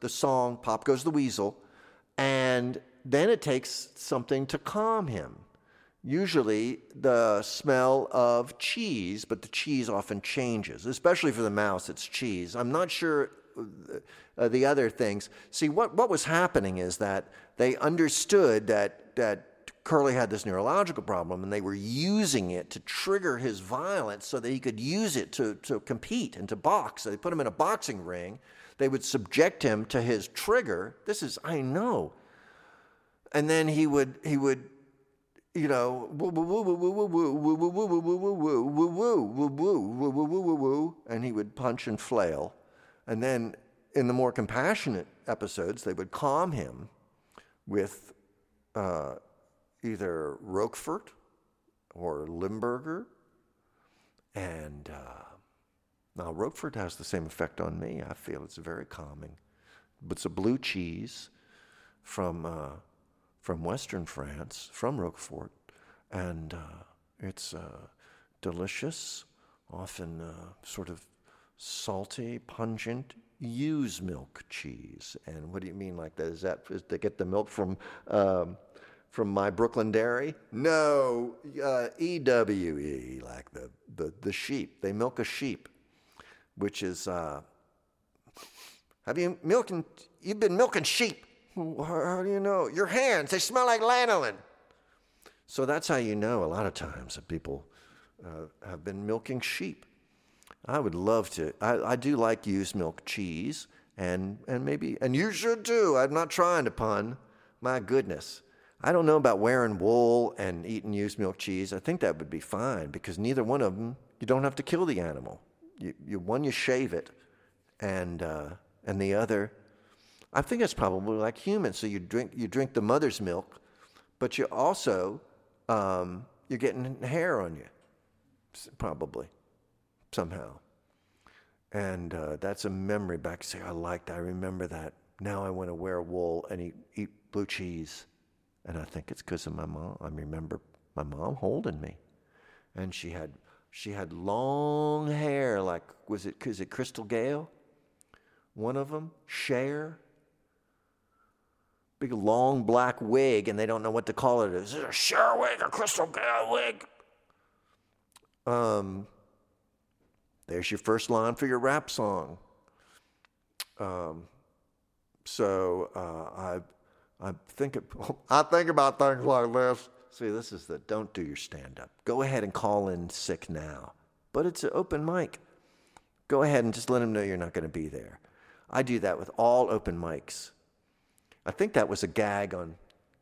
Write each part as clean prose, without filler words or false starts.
the song Pop Goes the Weasel, and then it takes something to calm him. Usually the smell of cheese, but the cheese often changes, especially for the mouse, it's cheese. I'm not sure the other things. See, what was happening is that they understood that Curly had this neurological problem, and they were using it to trigger his violence so that he could use it to compete and to box. So they put him in a boxing ring. They would subject him to his trigger. I know. And then he would, you know, woo woo woo woo woo woo woo woo woo woo woo woo woo woo woo woo woo woo, and he would punch and flail. And then in the more compassionate episodes, they would calm him with either Roquefort or Limburger. And now Roquefort has the same effect on me. I feel it's very calming. But it's a blue cheese from Western France, from Roquefort. And it's delicious, often sort of salty, pungent, ewe's milk cheese. And what do you mean like that? Is they get the milk from my Brooklyn Dairy? No, EWE, like the sheep. They milk a sheep, which is, you've been milking sheep. How do you know? Your hands, they smell like lanolin. So that's how you know a lot of times that people have been milking sheep. I would love to. I do like used milk cheese, and you should too. I'm not trying to pun. My goodness. I don't know about wearing wool and eating used milk cheese. I think that would be fine because neither one of them, you don't have to kill the animal. You shave it, and the other, I think it's probably like humans. So you drink the mother's milk, but you also, you're getting hair on you, probably, somehow. And that's a memory back. Say, I remember that. Now I want to wear wool and eat blue cheese. And I think it's because of my mom. I remember my mom holding me. And she had long hair, like, is it Crystal Gale? One of them? Cher? Big long black wig, and they don't know what to call it. Is it a Cher wig or Crystal Gale wig? There's your first line for your rap song. I think about things like this. See, this is don't do your stand-up. Go ahead and call in sick now. But it's an open mic. Go ahead and just let them know you're not going to be there. I do that with all open mics. I think that was a gag on...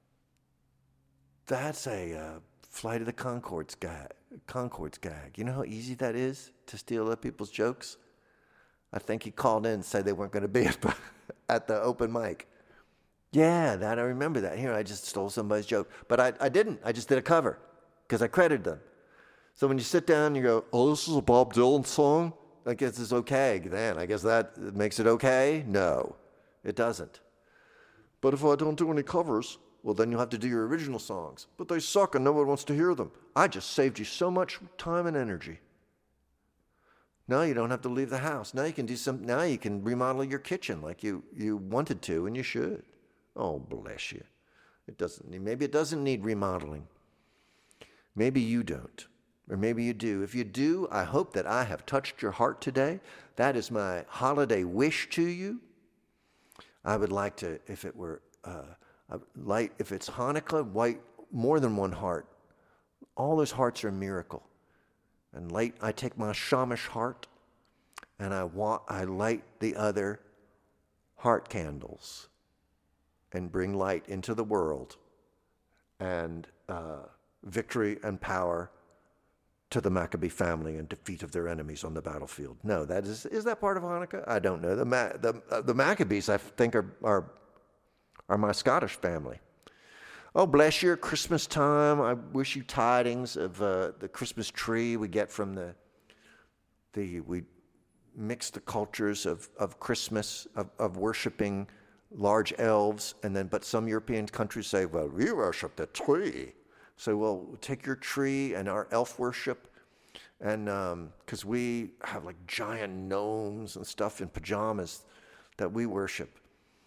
That's a Flight of the Conchords gag. You know how easy that is to steal other people's jokes? I think he called in and said they weren't going to be at the open mic. Yeah, I remember that. Here, I just stole somebody's joke. But I didn't. I just did a cover because I credited them. So when you sit down and you go, oh, this is a Bob Dylan song? I guess it's okay then. I guess that makes it okay? No, it doesn't. But if I don't do any covers, well, then you'll have to do your original songs. But they suck and no one wants to hear them. I just saved you so much time and energy. Now you don't have to leave the house. Now you can now you can remodel your kitchen like you wanted to, and you should. Oh, bless you. Maybe it doesn't need remodeling. Maybe you don't. Or maybe you do. If you do, I hope that I have touched your heart today. That is my holiday wish to you. I would like to, if it were light, if it's Hanukkah, light more than one heart. All those hearts are a miracle. And light, I take my Shamish heart and I light the other heart candles and bring light into the world and victory and power to the Maccabee family and defeat of their enemies on the battlefield. No, is that part of Hanukkah? I don't know. The Maccabees, I think, are my Scottish family. Oh, bless you, Christmas time. I wish you tidings of the Christmas tree we get from we mix the cultures of Christmas, of worshiping large elves, but some European countries say, well, we worship the tree. So we'll take your tree and our elf worship, and because we have like giant gnomes and stuff in pajamas that we worship.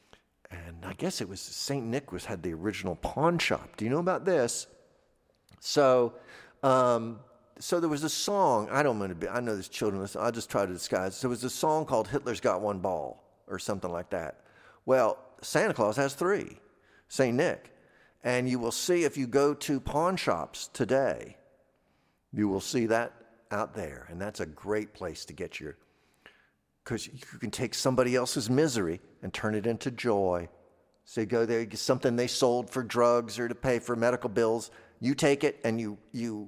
I guess it was St. Nick had the original pawn shop. Do you know about this? So there was a song. I know there's children listening. I'll just try to disguise. There was a song called Hitler's Got One Ball or something like that. Well, Santa Claus has 3, St. Nick. And you will see if you go to pawn shops today, you will see that out there. And that's a great place to get because you can take somebody else's misery and turn it into joy. So you go there, you get something they sold for drugs or to pay for medical bills. You take it and you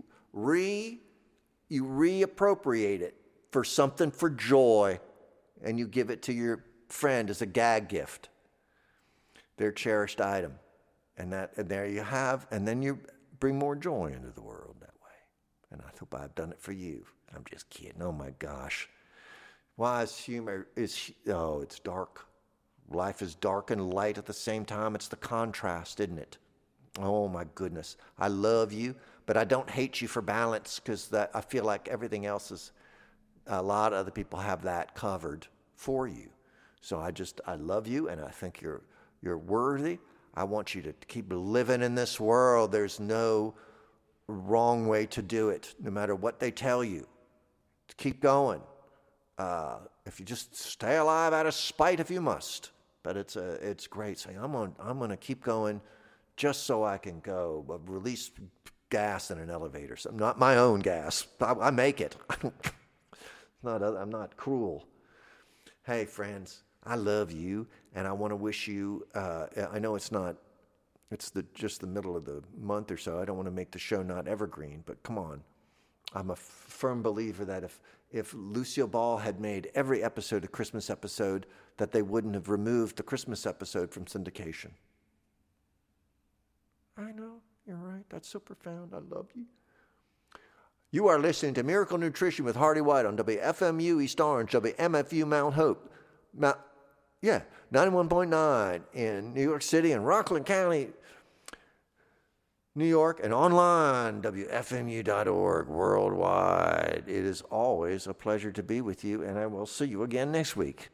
reappropriate it for something for joy, and you give it to your friend as a gag gift, their cherished item. And there you have, and then you bring more joy into the world that way. And I hope I've done it for you. I'm just kidding. Oh my gosh. Why is humor, it's dark. Life is dark and light at the same time. It's the contrast, isn't it? Oh my goodness. I love you, but I don't hate you for balance, because I feel like everything else is, a lot of other people have that covered for you. So I love you, and I think you're worthy. I want you to keep living in this world. There's no wrong way to do it, no matter what they tell you. Keep going. If you just stay alive out of spite, if you must. But it's great. Say, I'm going to keep going, just so I can go release gas in an elevator. So not my own gas. I make it. I'm not cruel. Hey, friends. I love you, and I want to wish you, I know it's just the middle of the month or so. I don't want to make the show not evergreen, but come on. I'm a firm believer that if Lucille Ball had made every episode a Christmas episode, that they wouldn't have removed the Christmas episode from syndication. I know, you're right. That's so profound. I love you. You are listening to Miracle Nutrition with Hardy White on WFMU East Orange, WMFU Mount Hope. 91.9 in New York City and Rockland County, New York, and online, WFMU.org, worldwide. It is always a pleasure to be with you, and I will see you again next week.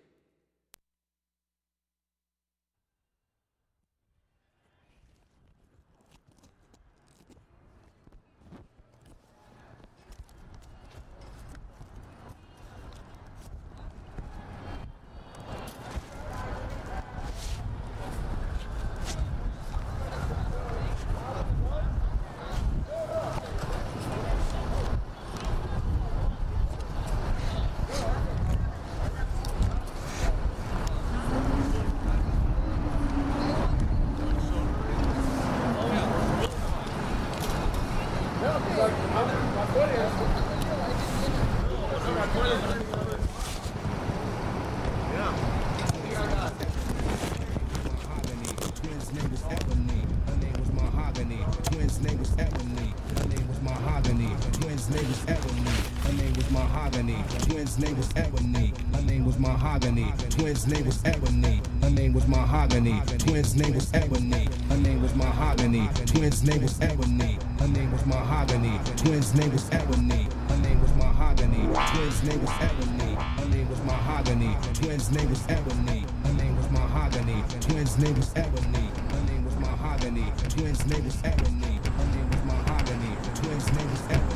Twins' name was Ebony. Her name was Mahogany. Twins' name was Ebony. Her name was Mahogany. Twins' name was Ebony. Her name was Mahogany. Twins' name was Ebony. Her name was Mahogany. Twins' name was Ebony. Her name was Mahogany. Twins' name was Ebony. Her name was Mahogany. Twins' name was Ebony. Her name was Mahogany. Twins' name was Ebony. Her name was Mahogany. Twins' name was Ebony.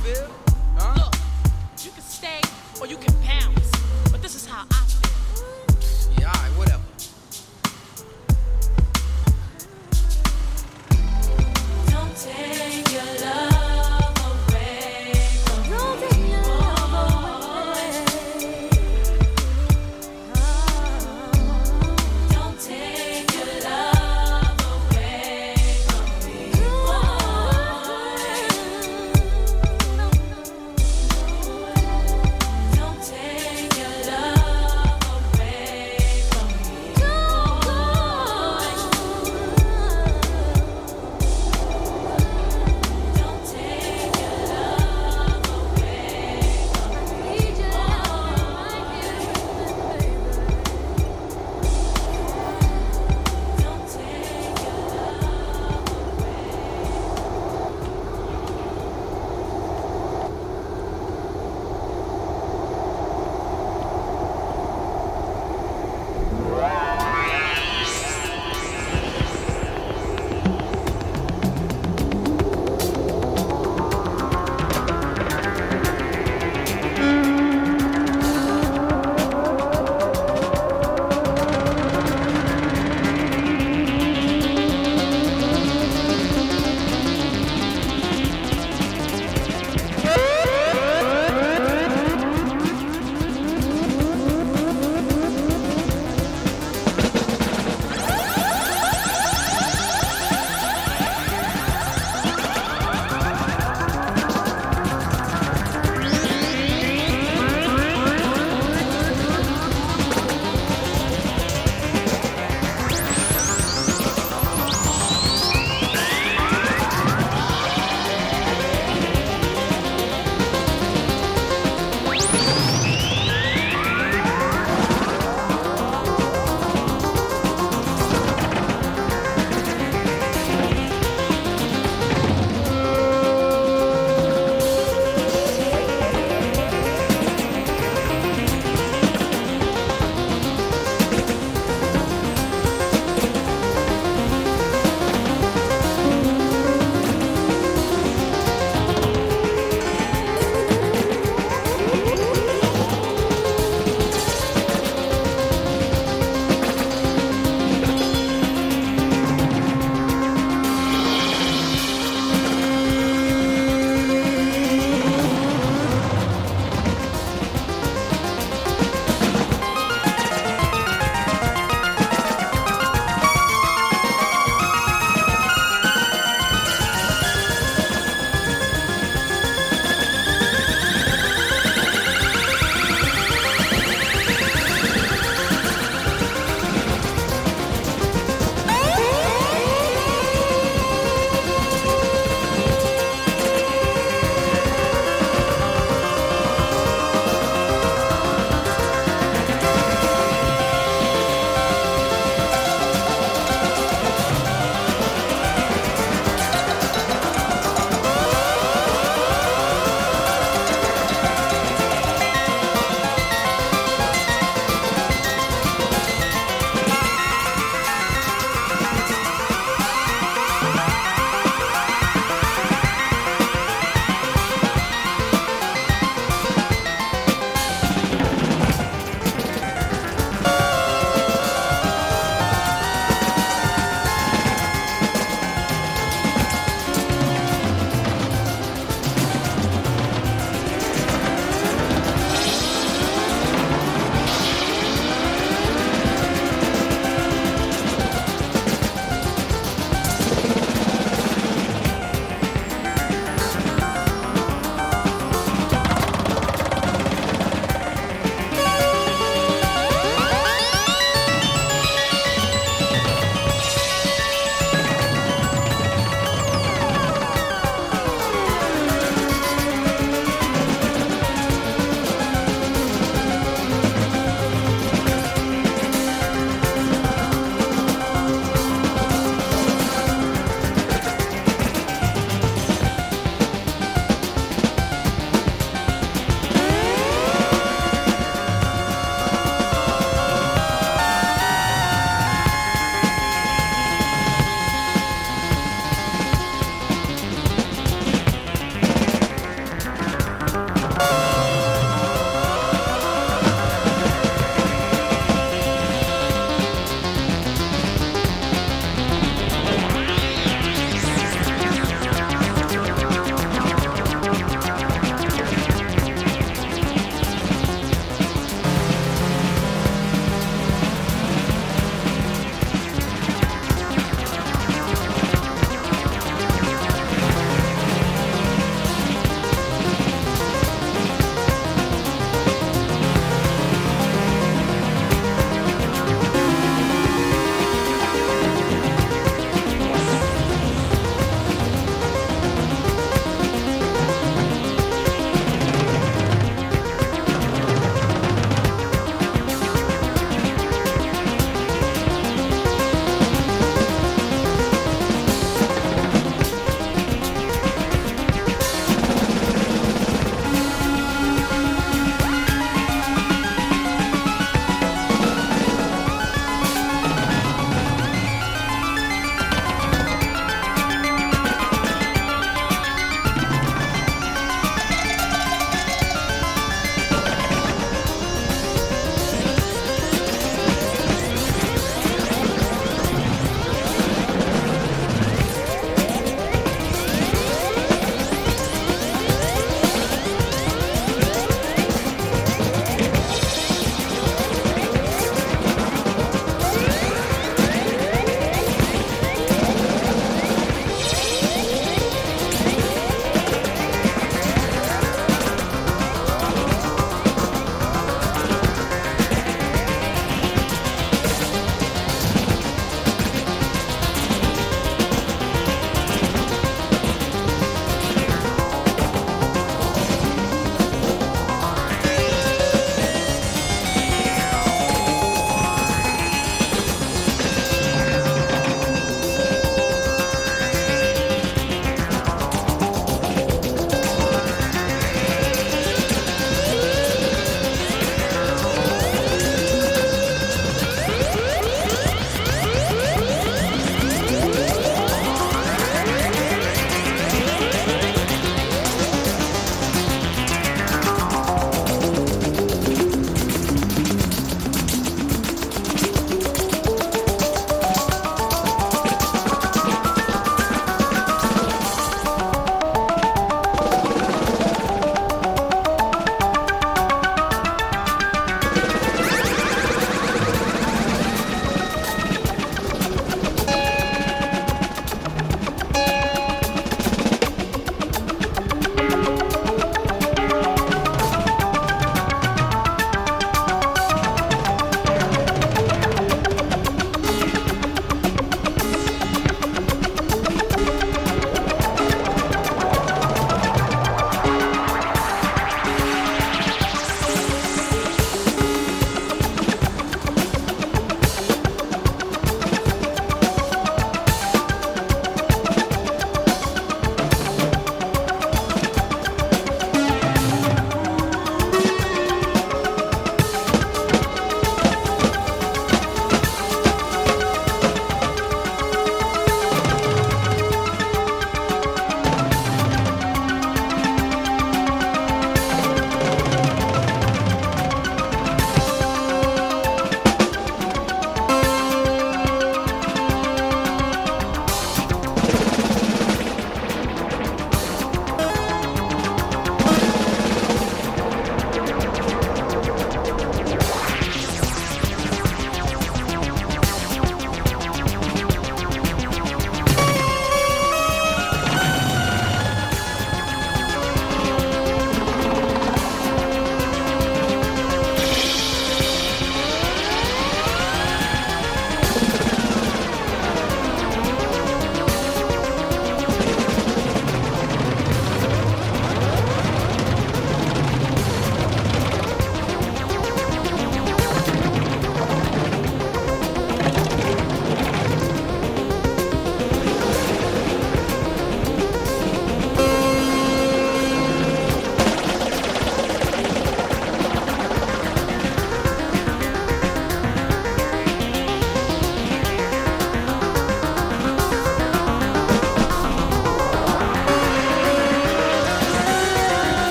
feel? Huh? Look, you can stay or you can bounce, but this is how I feel. Yeah, alright, whatever. Don't take your love away from me. Don't take your love away. Don't take your love away from me. Don't take your love away from me.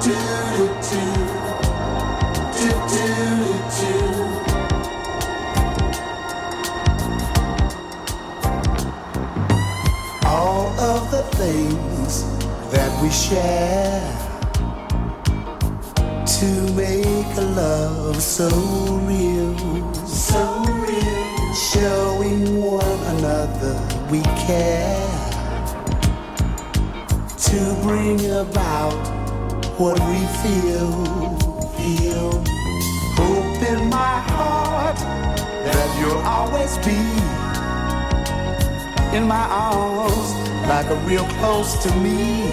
All of the things that we share to make a love so real, showing one another we care to bring about what we feel. Hope in my heart that you'll always be in my arms like a real close to me.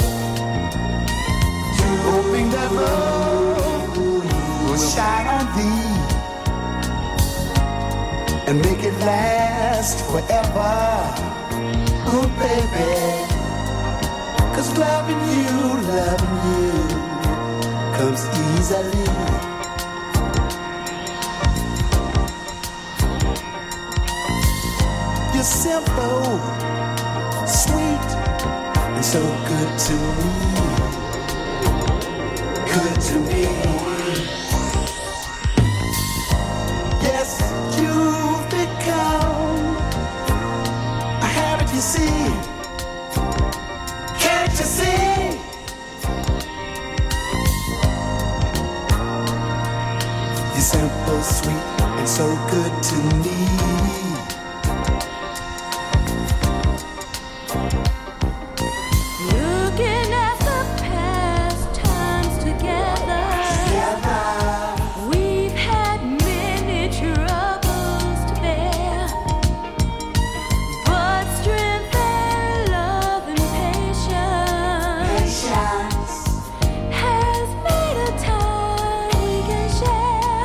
Hoping that love will shine on thee and make it last forever. Oh baby, 'cause loving you comes easily. You're simple, sweet, and so good to me. Good to me. Yes, you've become a habit, you see. Can't you see? You're simple, sweet, and so good to me. Looking at the past times together, we've had many troubles to bear, but strength and love and patience has made a time we can share.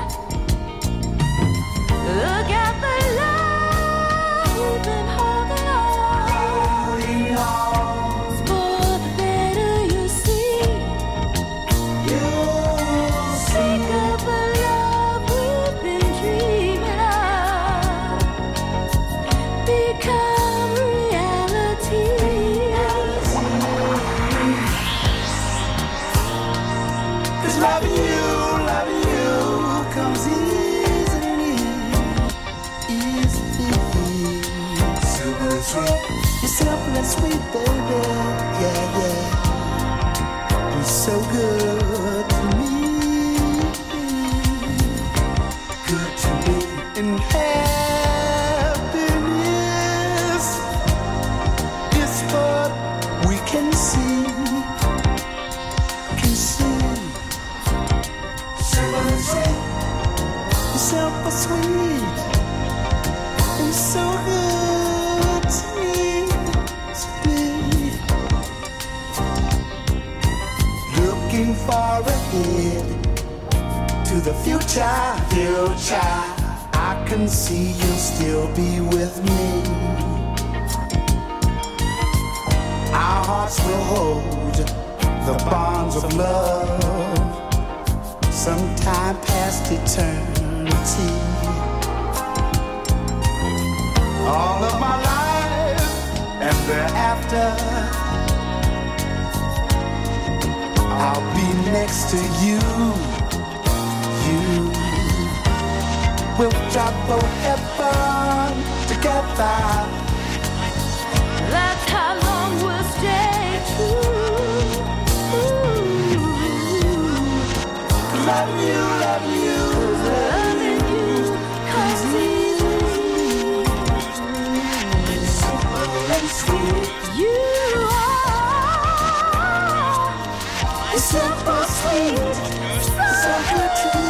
Look at the love we've been holding on. For the better you see, think of the love we've been dreaming of become reality. 'Cause loving you comes easily. Simple and sweet. You're simple and sweet, baby. Yeah. You're so good to me. Good to me. And happiness is what we can see. Simple and sweet. You're simple, sweet, and so good to me. Looking far ahead to the future. I can see you'll still be with me. Our hearts will hold the bonds of love sometime past eternity. All of my life and thereafter, I'll be next to you. We'll travel heaven together. That's how long we'll stay true. Loving you Loving you comes easily. simple and sweet. You are simple, sweet, so good to me.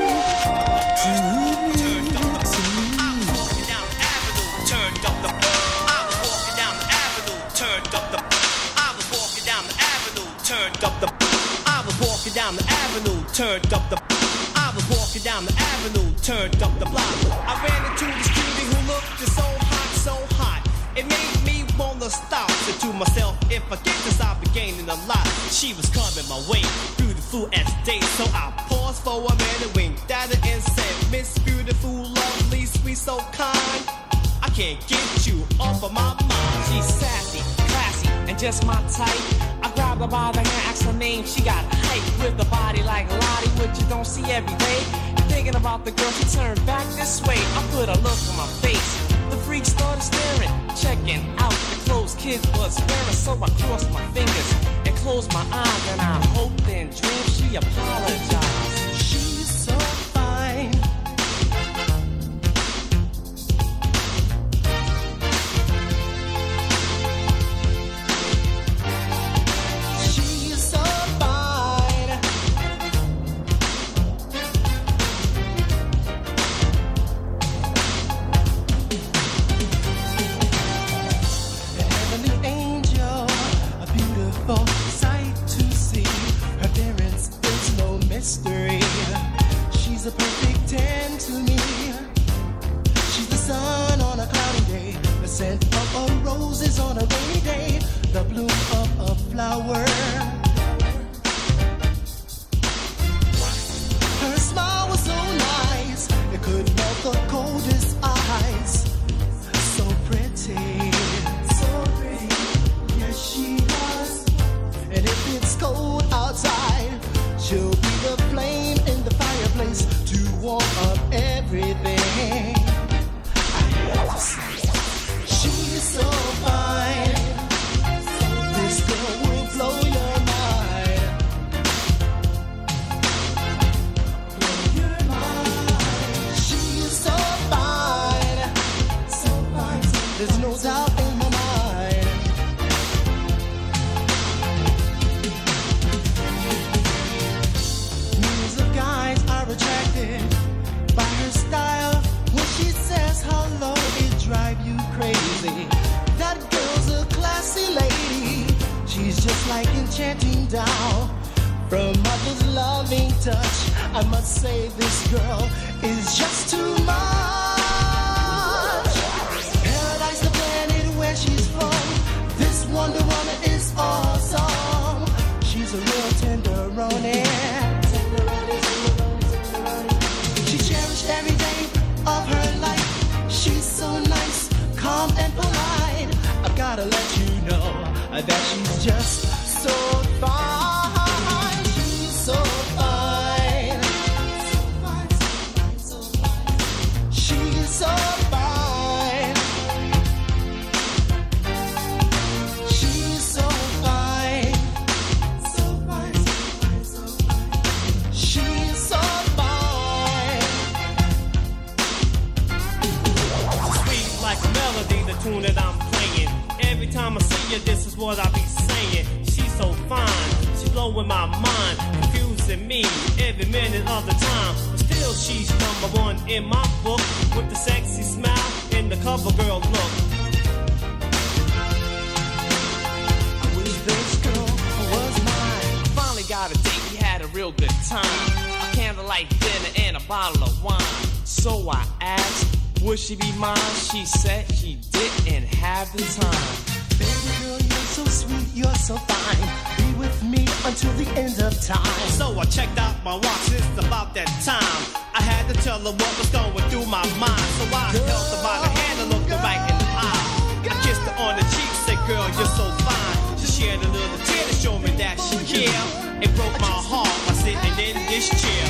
Turned up the I was walking down the avenue, turned up the I was walking down the avenue, turned up the I was walking down the avenue, turned up the I was walking down the avenue, turned up the block. I ran into this cutie who looked so hot. It made me wanna stop. Said to myself, if I get this, I'll be gaining a lot. She was coming my way, beautiful as day. So I paused for a minute, winked at her and said, Miss Beautiful, lovely, sweet, so kind. I can't get you off of my mind. She's sassy, classy, and just my type. I grabbed her by the hand, asked her name. She got hype with a body like Lottie, which you don't see every day. Thinking about the girl, she turned back this way. I put a look on my face. The freak started staring, checking out the clothes kids was wearing. So I crossed my fingers and closed my eyes, and I hoped and dreamed she apologized. She's so fine. She's so fine. The heavenly angel, a beautiful sight to see. Her appearance is no mystery. She's a perfect 10 to me. She's the sun on a cloudy day, the scent of a rose is on a rainy day, the bloom of a flower. Her smile was so nice, it could melt the coldest eyes. So pretty, yes she was. And if it's cold outside, she'll be the flame in the fireplace to warm up everything. I have to say, she's so fine. This girl will blow your mind. Blow your mind. She's so fine. So fine. There's no doubt in my mind. Millions of guys are attracted by her style. When she says hello, it drives you crazy. That girl's a classy lady. She's just like enchanting doll. From mother's loving touch, I must say this girl is just too much. Paradise, the planet where she's from. This Wonder Woman is awesome. She's a real tenderoni. She cherished every day of her life. She's so nice, calm and polite. I've gotta let you know that she's just so fine. She's so fine. She's so fine. She's so fine. She's so fine. Sweet like a melody, the tune that I'm playing. Every time I see her, this is what I be saying. She's so fine, she's blowing my mind, confusing me every minute of the time. But still, she's number one in my book, with the sexy smile and the cover girl look. I wish this girl was mine. Finally got a date, we had a real good time. A candlelight dinner and a bottle of wine. So I asked, would she be mine? She said she didn't have the time. Baby girl, you're so sweet, you're so fine. Be with me until the end of time. So I checked out my watch, it's about that time. I had to tell her what was going through my mind. So I held her by the hand and looked her right in the eye. I kissed her on the cheek, said, girl, you're so fine. She shared a little tear to show me that she cared. It broke my heart by sitting in this chair.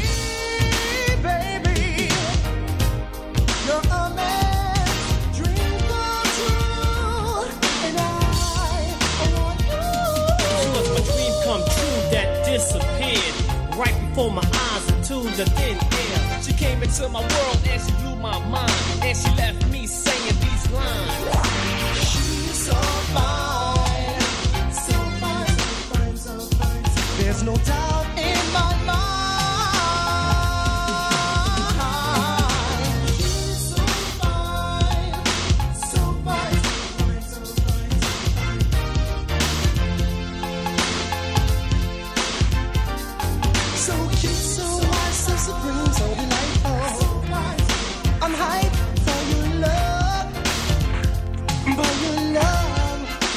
Baby, you're a man's dream come true. And I want you. She was my dream come true that disappeared right before my eyes into the thin air. She came into my world and she blew my mind. And she left me saying these lines. She's so fine. So fine, so fine, so fine. There's no doubt in my mind. She's so fine. So fine, so fine, so fine, so fine. So cute, so wise, so supreme, so delightful. I'm hyped for your love, for your love.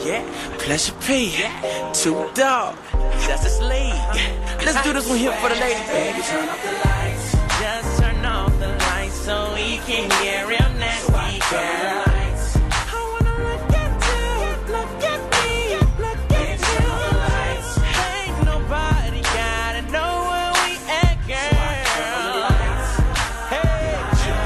Yeah, Pleasure P, Two Dog, Justice League. Let's do this one here for the lady. Baby, turn off the lights. Just turn off the lights so we can get real nasty, girl. I wanna look at you, look at me, look at you. Ain't nobody gotta know where we at, girl. Hey,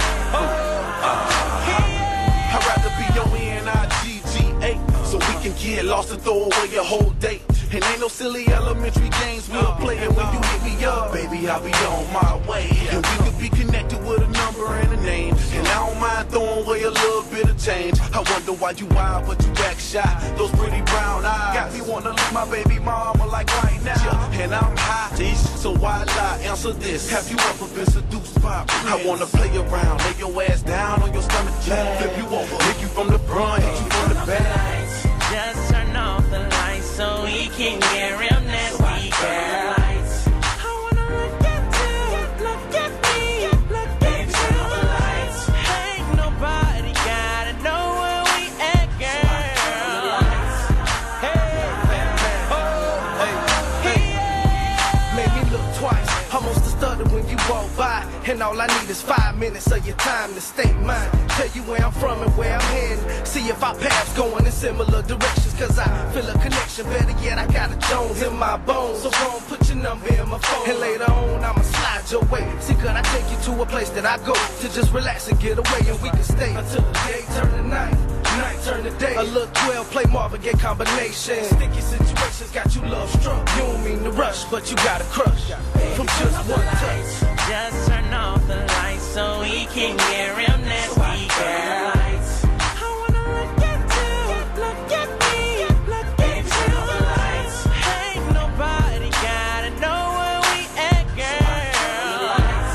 I'd rather be your N-I-G-G-A so we can get lost and throw away your whole date. And ain't no silly elementary games we'll play it when you hit me up. Baby, I'll be on my way. And we could be connected with a number and a name. And I don't mind throwing away a little bit of change. I wonder why you wild, but you act shy. Those pretty brown eyes got me wanna leave my baby mama like right now. And I'm high, so why lie? Answer this. Have you ever been seduced by a prince? I wanna play around, lay your ass down on your stomach, flip you over, hit you from the front, hit you from the back. just turn off the lights so we can get real nasty, girl. I wanna look at you, look at me, look at you. Ain't nobody gotta know where we at, girl. Made me look twice, almost a stutter when you walk by. And all I need is 5 minutes of your time to state mine. Tell you where I'm from and where I'm heading. See if our paths going in similar directions. Cause I feel a connection, better yet I got a Jones in my bones. So go on, put your number in my phone. And later on I'ma slide your way. See, could I take you to a place that I go to just relax and get away, and we can stay until the day turn to night, night turn to day. A little 12 play Marvin Gaye combination. Sticky situations got you love struck. You don't mean to rush, but you got a crush from just one touch. Just turn off the lights so we can get real nasty, girl. I wanna look at you, look at me, look at you. Ain't nobody gotta know where we at, girl.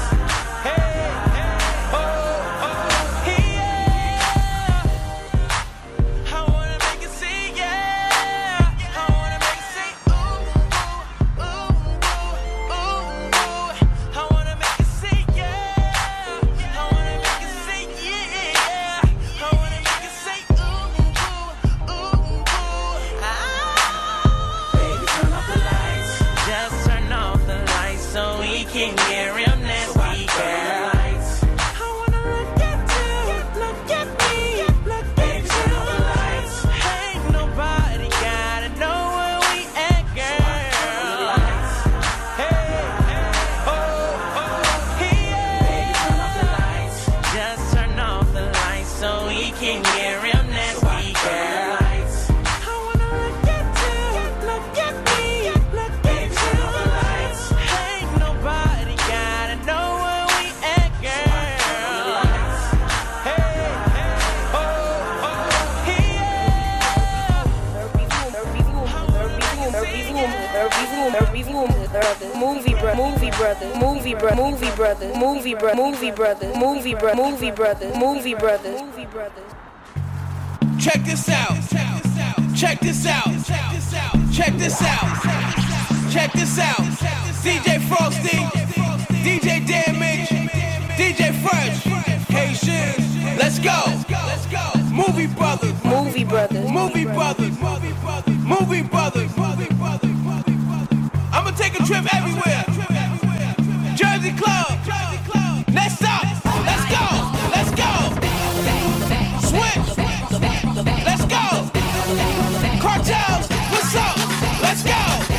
I wanna make you see, yeah. I wanna make you see, ooh, ooh, ooh, ooh. I wanna make you see, yeah. I wanna make you see, yeah. I wanna make you say, ooh, ooh, ooh. Baby, turn off the lights. Just turn off the lights so we can get real nasty, girl. I wanna look at you, look at me, look at you. Ain't nobody gotta know where we at, girl. Just turn off the lights so we can get real nasty, girl. I wanna look at you, look at me, look at you. Ain't nobody gotta know where we at, girl. Movie brothers. Check this out. Check this out. Check this out. Check this out. DJ Frosty, DJ Damage, DJ Fresh, Haitian. Let's go. Movie brothers. I'ma take a trip everywhere. Jersey Club. Next stop. Let's go. Switch. Let's go. Cartels. What's up? Let's go.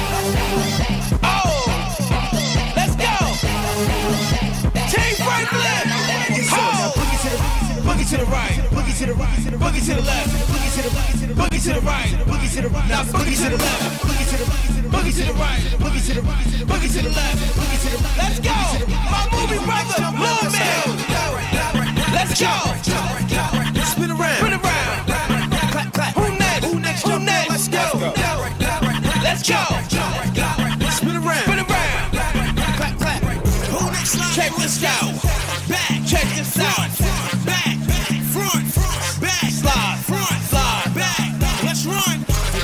Oh. Let's go. Team Franklin. Oh. Boogie to the right. Boogie to the right. Boogie to the left. Boogie to the right. Boogie to the right. Boogie to the right. Now boogie to the left. Boogie to the right. Boogie to the right. Boogie to the right. Boogie to the left. Boogie to the right. Let's go. My movie brother, Lil Man. Let's go. Spin around. Spin around. Clap, clap. Who next? Who next? Who next? Let's go. Let's go. Spin around. Spin around. Clap, clap. Who next? Check this out. Back. Check this out. Back. Front. Back. Slide. Front. Slide. Back. Let's run.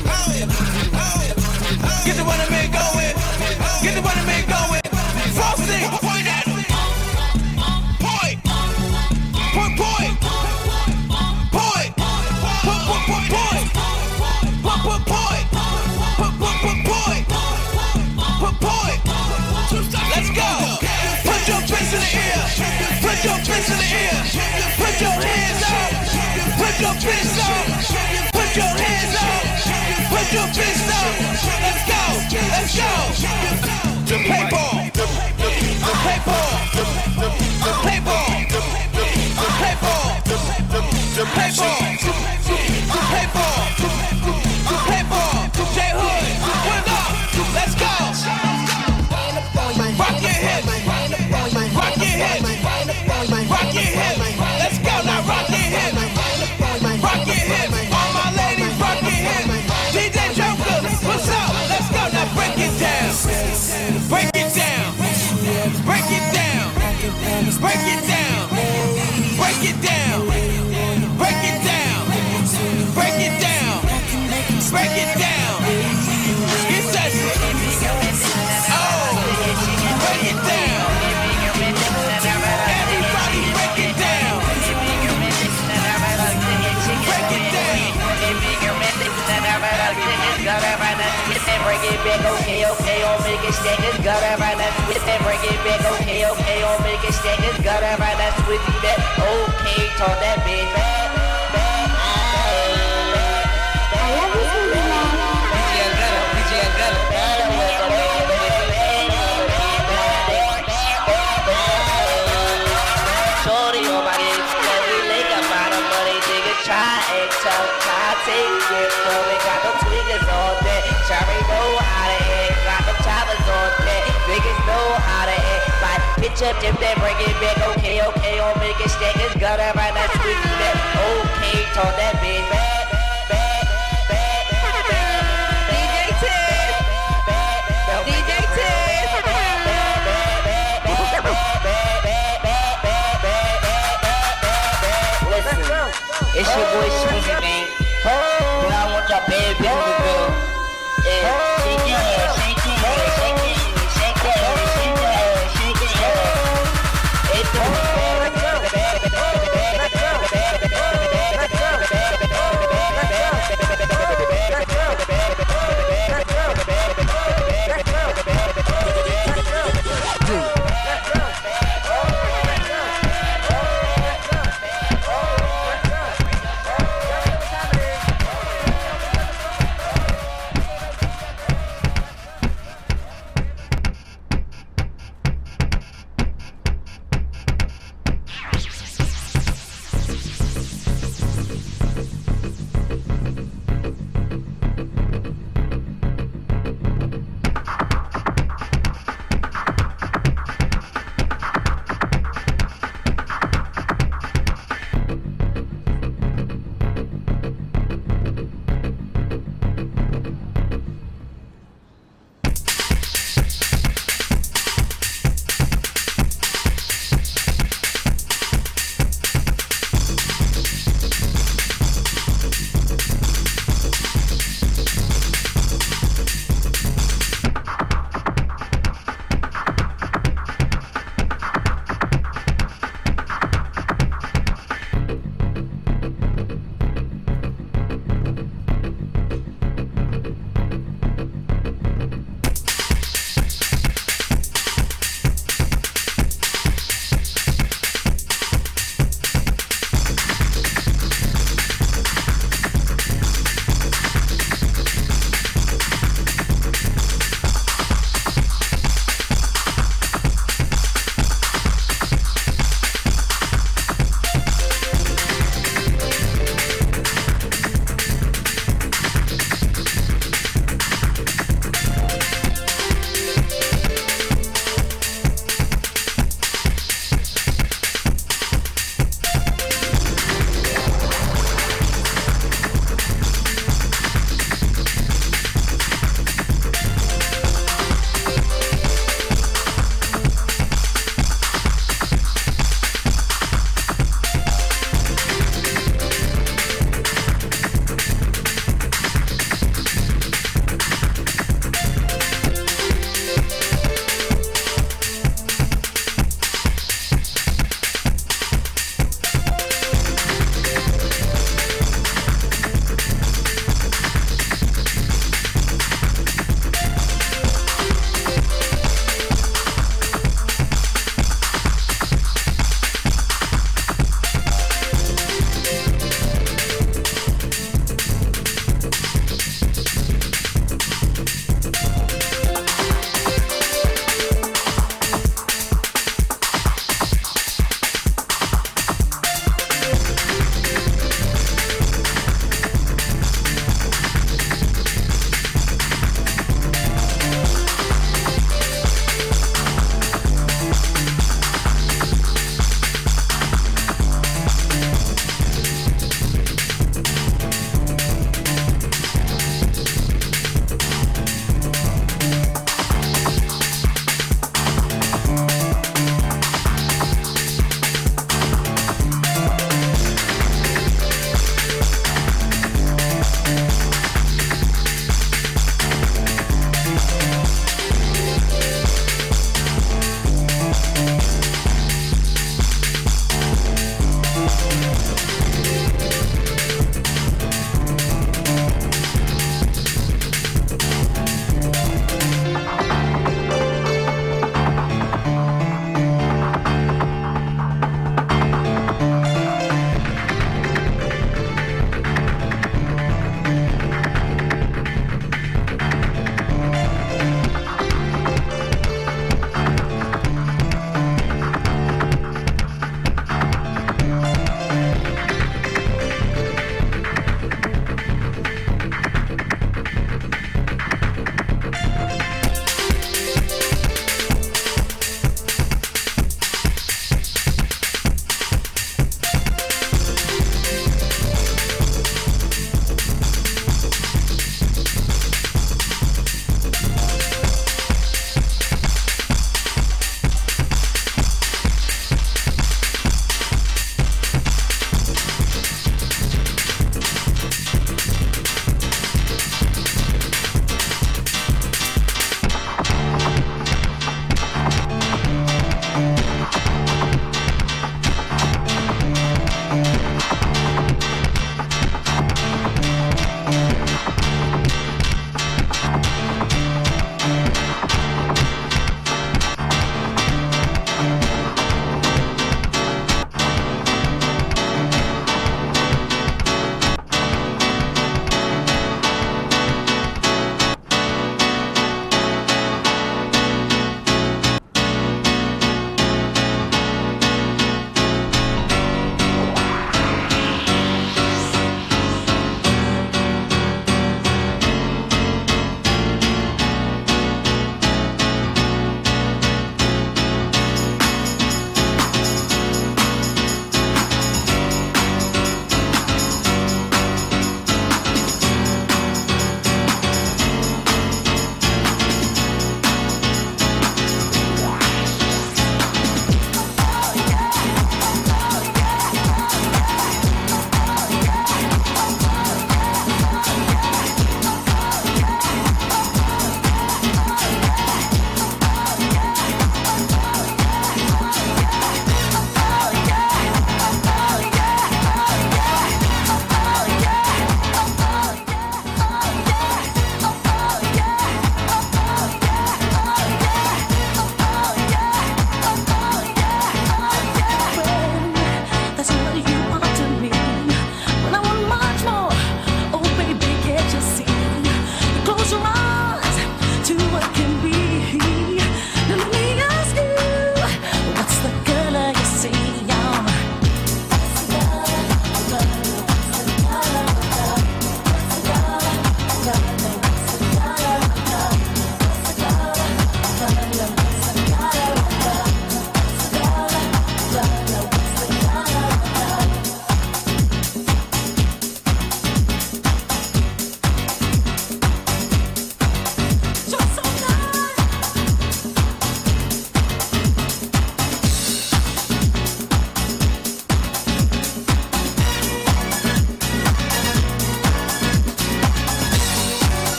Get the one that made going. Get the one that made going. Frosty. Point at him. Point. Point. Point. Point. Break it down. Get sexy. Oh, break it down. Everybody break it down. Break it down. Break it back, okay, on make it stack, it's gotta run that with that. Break it back, okay, on make it stack, it's gotta run that with that. Okay, talk that bitch back. Shorty on my head, we link up out of money, nigga, try and try take it from me, got no tweakers all day. Cherry know how to act, got no choppers on that. Niggas know how to act. Like, bitch up, dip that, bring it back. Okay, on make it stack. It's gutter right now, squeeze that. Okay, talk that bitch back. DJ Tiz. DJ Tiz. Listen, it's your boy Swizzy, man. But I want y'all bad bitches to go. Shake your ass, shake your ass, shake your ass, shake your ass, shake your ass, shake your ass. It's the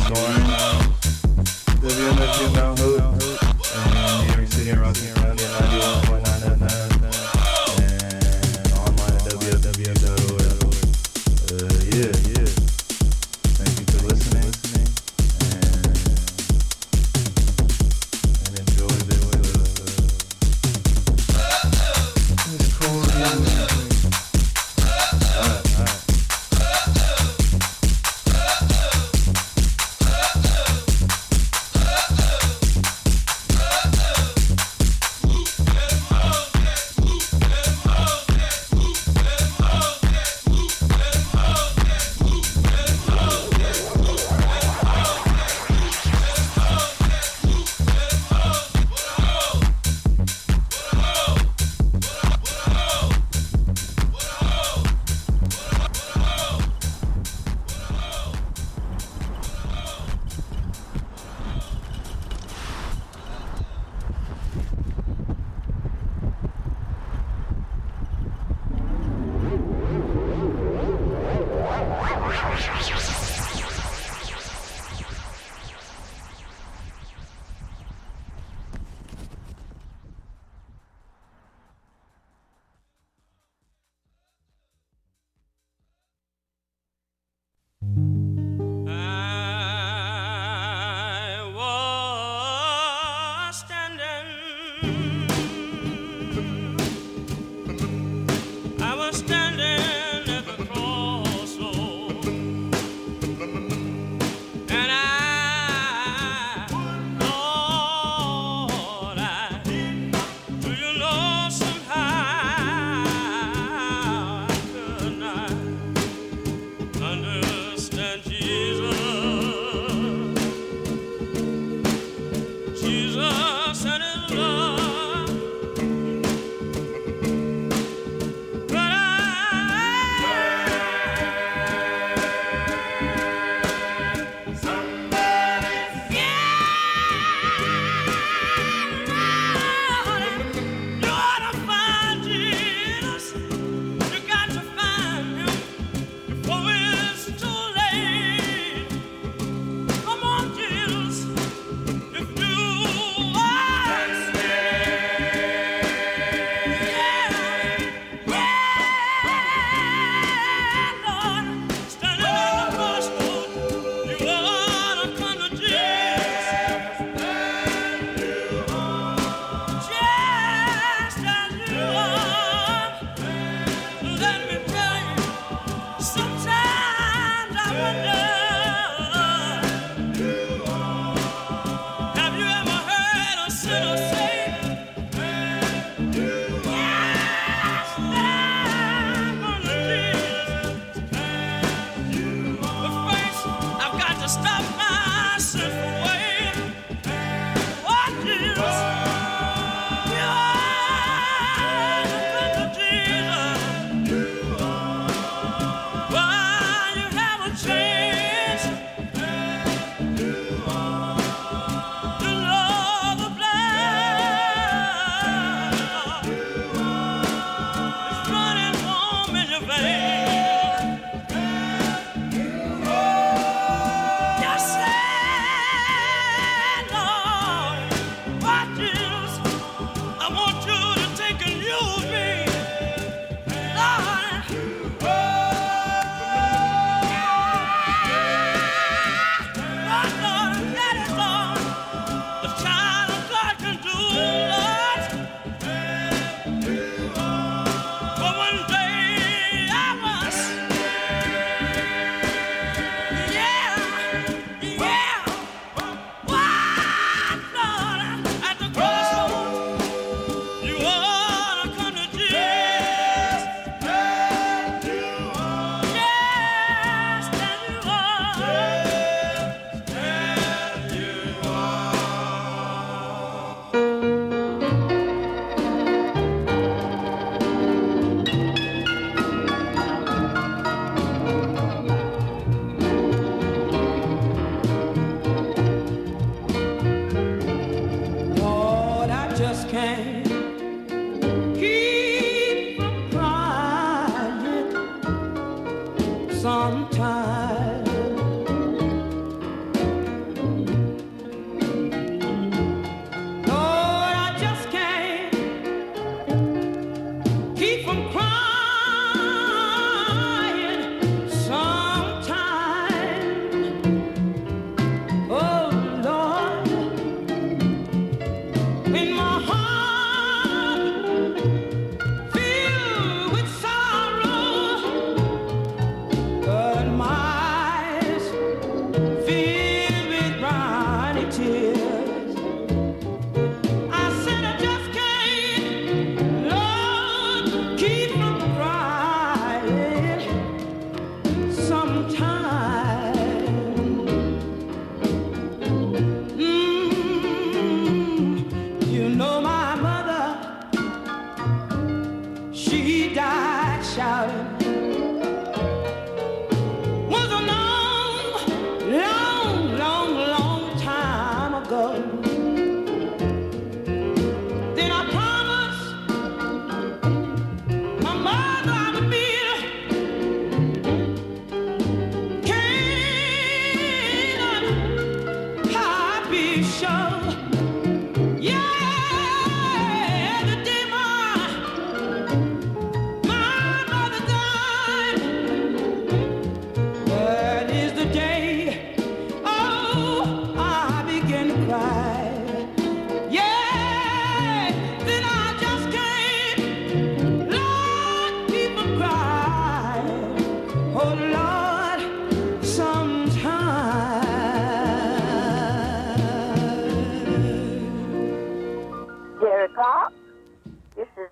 Yes,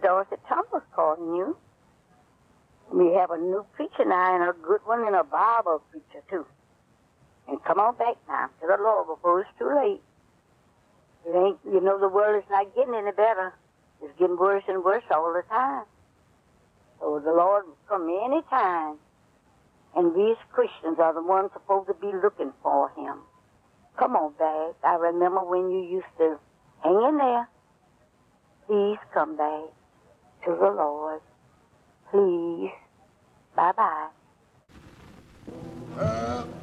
Dorothy Thomas calling you. We have a new preacher now and a good one and a Bible preacher too. And come on back now to the Lord before it's too late. It ain't, you know, the world is not getting any better. It's getting worse and worse all the time. So the Lord will come any time. And these Christians are the ones supposed to be looking for him. Come on back. I remember when you used to hang in there. Please come back to the Lord. Please. Bye-bye.